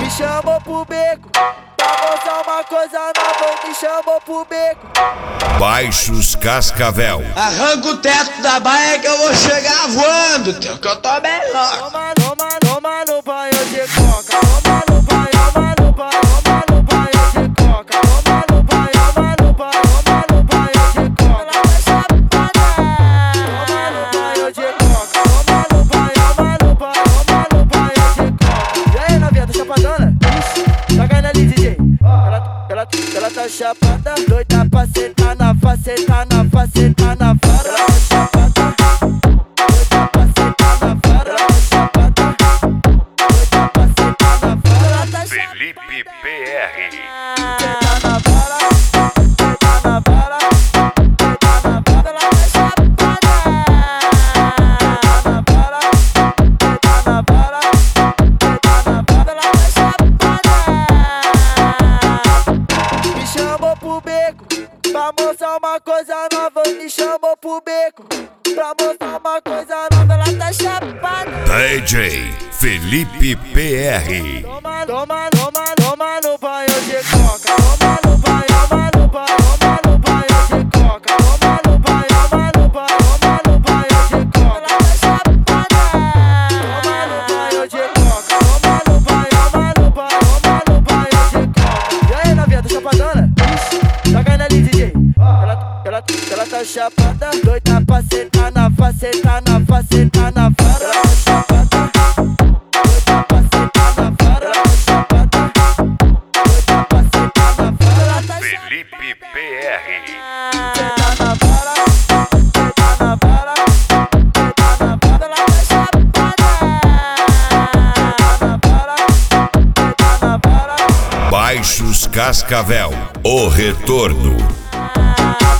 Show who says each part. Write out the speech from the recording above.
Speaker 1: Me chamou pro beco, pra mostrar uma coisa nova, me chamou pro beco.
Speaker 2: Baixos Cascavel.
Speaker 3: Arranca o teto da baia que eu vou chegar voando, que eu tô bem louco.
Speaker 1: Toma no banho de coca, toma no banho, toma no banho, toma no banho de coca, toma no banho, toma no banho, toma no banho de coca. Toma no banho de coca, toma no banho, toma no banho, toma no banho de coca. E aí, novinha, tá chapadona? Tá caindo ali, DJ. Ela tá chapada, doida pra sentar na faceta, na faceta, na vara. Ela tá chapada, doida pra sentar na vara. Ela tá chapada, doida pra sentar na vara. Ela tá
Speaker 2: Felipe PR.
Speaker 1: sentar na vara, sentar na vara, sentar na vara. Ela tá chapada, na vara, sentar na vara, sentar na vara. Ela tá chapada. Me chamou pro beco, pra mostrar uma coisa nova. Me chamou pro beco, pra mostrar uma coisa nova. Ela tá chapada.
Speaker 2: DJ Felipe PR.
Speaker 1: Toma no banho de coca. Toma no banho, toma no banho, toma no banho de coca. Toma no banho, toma no banho, toma no banho de coca. Ela tá chapada. Toma no banho de coca. Toma no banho, toma no banho, toma no banho de coca. E aí, novinha, tá chapadona? Tá caindo ali, DJ. Ela tá chapada, doida pra sentar na faceta, na faceta, na vara. Ela tá chapada, doida pra sentar na vara. Ela tá chapada, doida pra sentar na vara. Ela tá
Speaker 2: Felipe PR.
Speaker 1: sentar na vara, sentar na vara, sentar na vara. Ela tá chapada, na vara, sentar na vara.
Speaker 2: Baixos Cascavel. O retorno.